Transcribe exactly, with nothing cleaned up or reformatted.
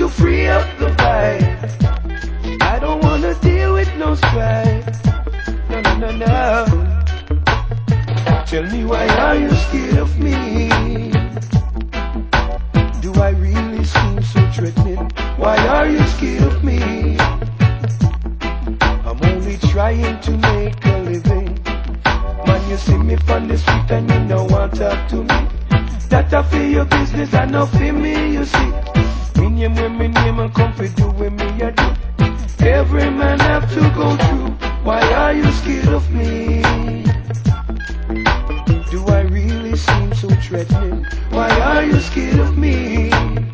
to free up the vibe. I don't wanna deal with no strife. No, no, no, no. Tell me, why are you scared of me? Do I really seem so threatening? Why are you scared of me? I'm only trying to make a living. Man, you see me on the street and you don't want to talk to me. That I feel your business and not for me, you see. Me name when me name and come for do when me I do. Every man have to go through. Why are you scared of me? Do I really seem so threatening? Why are you scared of me?